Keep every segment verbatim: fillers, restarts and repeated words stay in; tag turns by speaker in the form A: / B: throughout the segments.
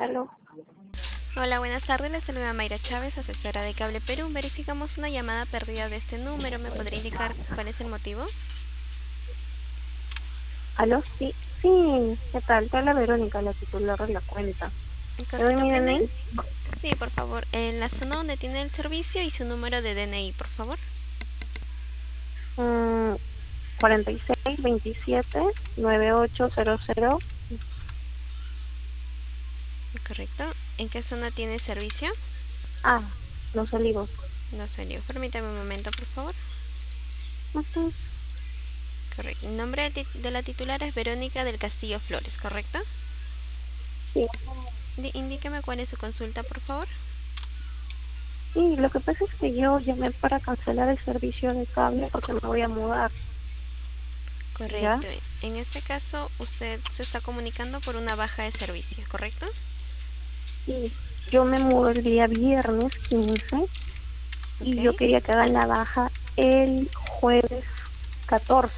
A: Aló.
B: Hola, buenas tardes. Le saluda Mayra Chávez, asesora de Cable Perú. Verificamos una llamada perdida de este número. ¿Me podría indicar cuál es el motivo?
A: Aló, sí, sí, ¿qué tal? Te habla Verónica, la titular de la cuenta. ¿Te doy
B: Correcto,
A: mi D N I?
B: ¿tiene? Sí, por favor. En la zona donde tiene el servicio y su número de D N I, por favor.
A: Mm, cuarenta y seis veintisiete noventa y ocho cero cero.
B: Correcto. ¿En qué zona tiene servicio?
A: Ah, Los Olivos.
B: No salió. Permítame un momento, por favor.
A: Ujú.
B: Correcto. El nombre de ti- de la titular es Verónica del Castillo Flores, ¿correcto?
A: Sí,
B: Di- indíqueme cuál es su consulta, por favor.
A: sí, lo que pasa es que yo llamé para cancelar el servicio de cable porque me voy a mudar, ¿ya?
B: Correcto. En este caso, usted se está comunicando por una baja de servicio, ¿correcto?
A: Sí, yo me mudo el día viernes quince
B: Ok.
A: y yo quería que hagan la baja el jueves catorce.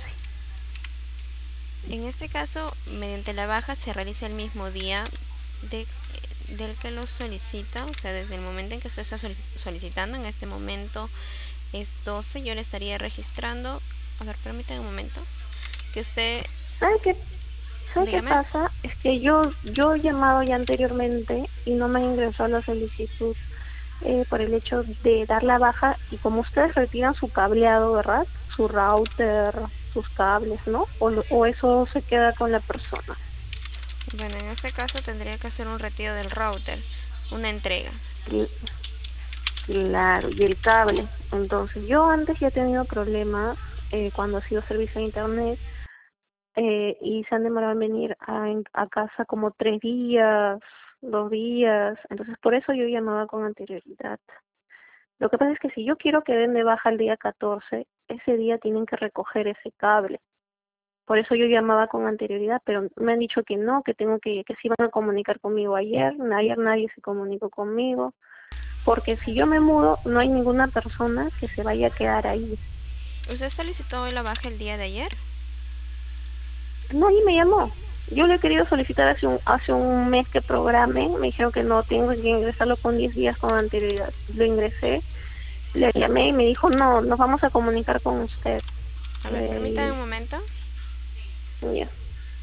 B: En este caso, mediante la baja se realiza el mismo día de, del que lo solicita, o sea, desde el momento en que usted está solicitando, en este momento es doce, yo le estaría registrando, a ver, permítame un momento, que usted,
A: ¿Sabe qué ¿Sabe qué
B: dígame,
A: pasa? Es que yo yo he llamado ya anteriormente y no me han ingresado la solicitud eh, por el hecho de dar la baja y como ustedes retiran su cableado, ¿verdad? Su router, sus cables, ¿no? O, lo- o eso se queda con la persona.
B: bueno, en este caso tendría que hacer un retiro del router, una entrega.
A: Cl- Claro, y el cable. Entonces, yo antes ya he tenido problemas eh, cuando ha sido servicio de internet eh, y se han demorado en venir a, en- a casa como tres días, dos días. Entonces, por eso yo llamaba con anterioridad. Lo que pasa es que si yo quiero que den de baja el día catorce, ese día tienen que recoger ese cable. Por eso yo llamaba con anterioridad, pero me han dicho que no, que tengo que, que se iban a comunicar conmigo ayer. Ayer nadie se comunicó conmigo. Porque si yo me mudo, no hay ninguna persona que se vaya a quedar ahí.
B: ¿Usted solicitó la baja el día de ayer?
A: No, y me llamó. Yo le he querido solicitar hace un, hace un mes que programe. Me dijeron que no, tengo que ingresarlo con diez días con anterioridad. Lo ingresé, le llamé y me dijo, no, nos vamos a comunicar con usted.
B: A ver, permítame
A: Eh,
B: un momento.
A: y ya.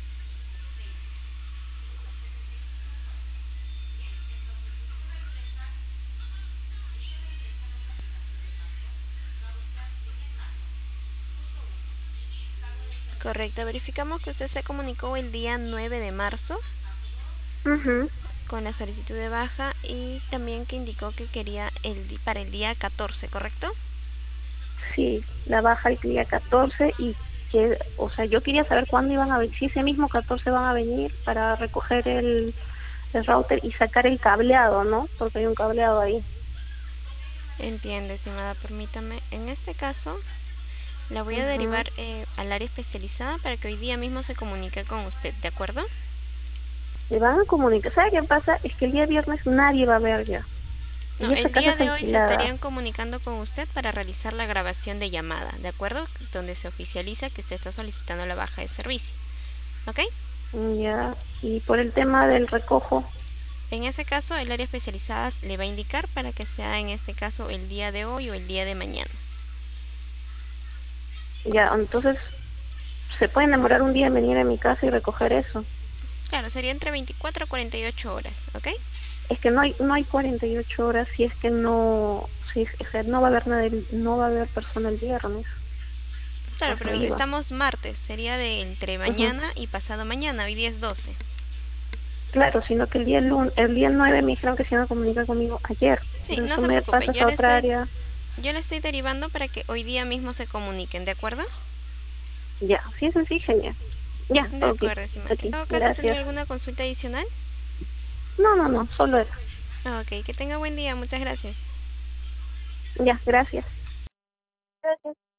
B: Correcto, verificamos que usted se comunicó el día nueve de marzo
A: Ujú.
B: con la solicitud de baja y también que indicó que quería el di- para el día catorce, ¿correcto?
A: Sí, la baja el día catorce y que, o sea, yo quería saber cuándo iban a venir, si ese mismo catorce van a venir para recoger el, el router y sacar el cableado, ¿no? Porque hay un cableado ahí.
B: Entiendo, estimada, permítame. En este caso, la voy a
A: Ujú.
B: derivar eh, al área especializada para que hoy día mismo se comunique con usted, ¿de acuerdo?
A: Le van a comunicar. ¿Sabe qué pasa? Es que el día viernes nadie va a ver ya.
B: No,
A: Y esa
B: el
A: casa
B: día
A: es
B: de hoy se
A: alquilada.
B: estarían comunicando con usted para realizar la grabación de llamada, ¿de acuerdo? Donde se oficializa que usted está solicitando la baja de servicio, ¿ok?
A: Ya. Y por el tema del recojo,
B: En ese caso, el área especializada le va a indicar para que sea en este caso el día de hoy o el día de mañana.
A: ya, entonces se pueden demorar un día en venir a mi casa y recoger eso.
B: Claro, sería entre veinticuatro a cuarenta y ocho horas, ¿ok?
A: Es que no hay no hay cuarenta y ocho horas si es que no, si es, o sea, no va a haber nadie, no va a haber persona el viernes. A
B: Claro,
A: eso
B: pero
A: iba.
B: estamos martes, sería de entre
A: Ujú.
B: mañana y pasado mañana, hoy día es doce.
A: Claro, sino que el día lun el día nueve me dijeron que se iban a comunicar conmigo ayer.
B: Sí,
A: Entonces
B: no
A: tú
B: se
A: me
B: preocupe,
A: pasas
B: yo
A: a
B: le
A: otra
B: estoy,
A: área.
B: yo le estoy derivando para que hoy día mismo se comuniquen, ¿de acuerdo?
A: Ya, sí, eso sí, genial. Ya,
B: De
A: ok,
B: acuerdo, estimada. En
A: ok,
B: todo caso, ¿tendría
A: gracias.
B: alguna consulta adicional?
A: No, no, no, solo eso.
B: Ok, que tenga buen día, muchas gracias.
A: Ya, gracias. Gracias.